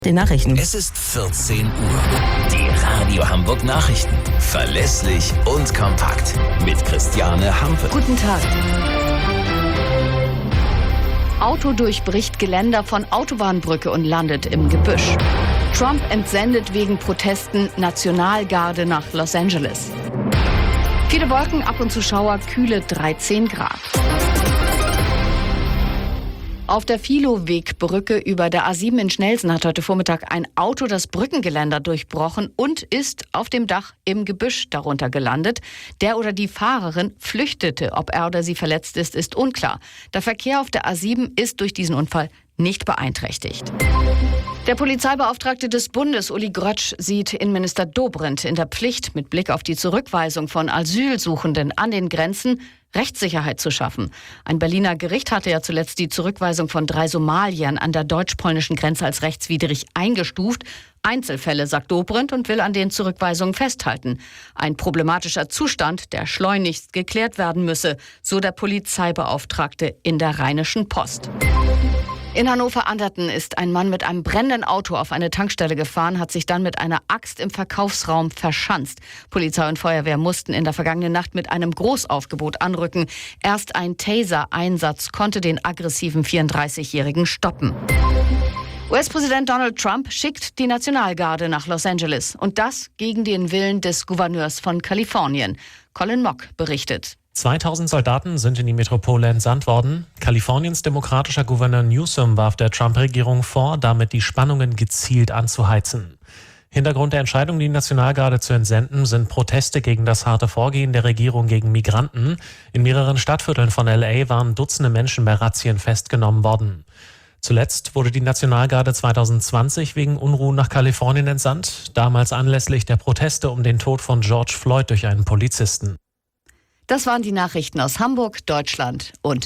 Die Nachrichten. Es ist 14 Uhr. Die Radio Hamburg Nachrichten. Verlässlich und kompakt. Mit Christiane Hampe. Guten Tag. Auto durchbricht Geländer von Autobahnbrücke und landet im Gebüsch. Trump entsendet wegen Protesten Nationalgarde nach Los Angeles. Viele Wolken, ab und zu Schauer, kühle 13 Grad. Auf der Filowegbrücke über der A7 in Schnelsen hat heute Vormittag ein Auto das Brückengeländer durchbrochen und ist auf dem Dach im Gebüsch darunter gelandet. Der oder die Fahrerin flüchtete. Ob er oder sie verletzt ist, ist unklar. Der Verkehr auf der A7 ist durch diesen Unfall nicht beeinträchtigt. Der Polizeibeauftragte des Bundes, Uli Grötsch, sieht Innenminister Dobrindt in der Pflicht, mit Blick auf die Zurückweisung von Asylsuchenden an den Grenzen Rechtssicherheit zu schaffen. Ein Berliner Gericht hatte ja zuletzt die Zurückweisung von 3 Somaliern an der deutsch-polnischen Grenze als rechtswidrig eingestuft. Einzelfälle, sagt Dobrindt, und will an den Zurückweisungen festhalten. Ein problematischer Zustand, der schleunigst geklärt werden müsse, so der Polizeibeauftragte in der Rheinischen Post. In Hannover-Anderten ist ein Mann mit einem brennenden Auto auf eine Tankstelle gefahren, hat sich dann mit einer Axt im Verkaufsraum verschanzt. Polizei und Feuerwehr mussten in der vergangenen Nacht mit einem Großaufgebot anrücken. Erst ein Taser-Einsatz konnte den aggressiven 34-Jährigen stoppen. US-Präsident Donald Trump schickt die Nationalgarde nach Los Angeles. Und das gegen den Willen des Gouverneurs von Kalifornien. Colin Mock berichtet. 2000 Soldaten sind in die Metropole entsandt worden. Kaliforniens demokratischer Gouverneur Newsom warf der Trump-Regierung vor, damit die Spannungen gezielt anzuheizen. Hintergrund der Entscheidung, die Nationalgarde zu entsenden, sind Proteste gegen das harte Vorgehen der Regierung gegen Migranten. In mehreren Stadtvierteln von LA waren Dutzende Menschen bei Razzien festgenommen worden. Zuletzt wurde die Nationalgarde 2020 wegen Unruhen nach Kalifornien entsandt, damals anlässlich der Proteste um den Tod von George Floyd durch einen Polizisten. Das waren die Nachrichten aus Hamburg, Deutschland und